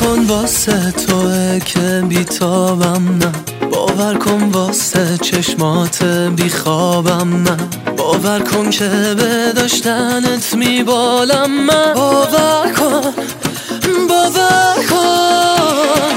کن واسه توه که بیتابم نه، باور کن واسه چشمات بیخوابم نه، باور کن که به داشتنت میبالم من، باور کن باور کن.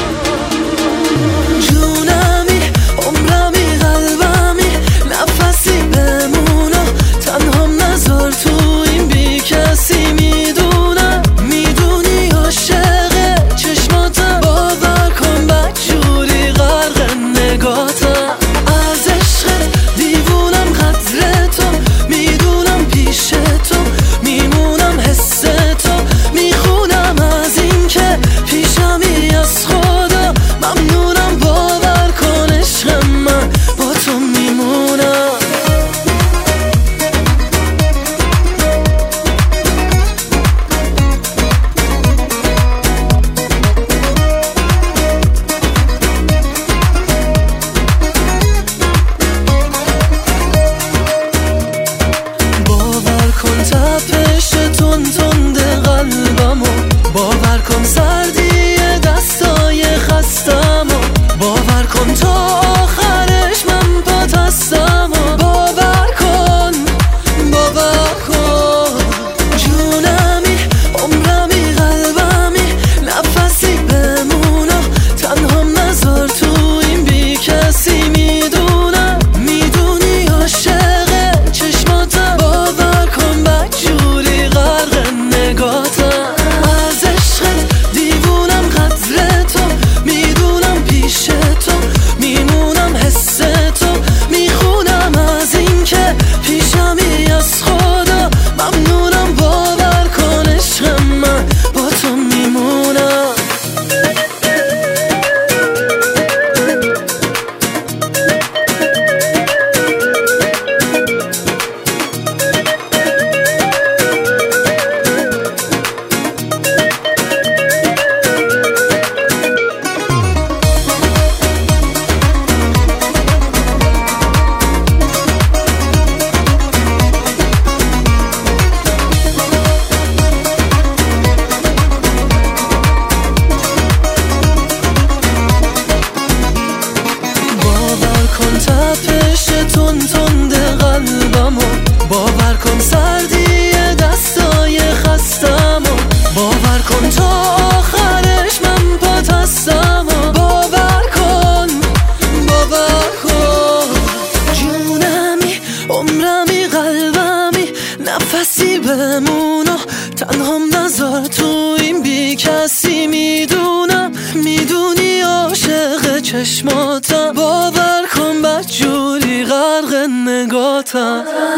جونمی عمرمی قلبمی نفسی بمونم، تنهام نذار تو این بی کسی. میدونم میدونی عاشق چشماتم، باور کن بدجوری غرق نگاتم. از عشقت دیوونم قدر تو، میدونم پیش تو میمونم حس تو، میخونم از این که پیشمی از خدا. ممنونم باور کن عشق من با تو میمونم. باور کن تپش تند قلبمو، باور کن سردی دستای خستمو، باور کن تا آخرش من پات هستمو، باور کن باور کن. جونمی عمرمی قلبمی نفسی بمونم، تنهام نذار تو این بی کسی. میدونم میدونی عاشق چشماتم، باور کن بدجوری غرق نگاتم. از عشقت دیوونم قدر تو، میدونم پیش تو میمونم حس تو، میخونم از این که پیشمی از خدا. ممنونم باور کن عشق من با تو میمونم. کن تپش تند قلبمو، باور کن سردی دستای خستمو، باور کن تا آخرش من پات هستمو، باور کن باور کن. جونمی عمرمی قلبمی نفسی بمونم، تنهام نذار تو این بی کسی. میدونم میدونی عاشق چشماتم، باور کن بدجوری غرق نگاتم.